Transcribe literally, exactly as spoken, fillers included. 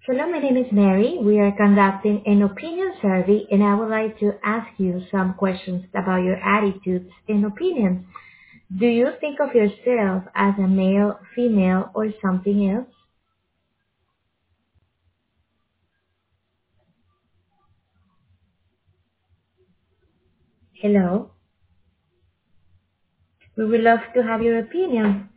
Hello, my name is Mary. We are conducting an opinion survey and I would like to ask you some questions about your attitudes and opinions. Do you think of yourself as a male, female, or something else? Hello. We would love to have your opinion.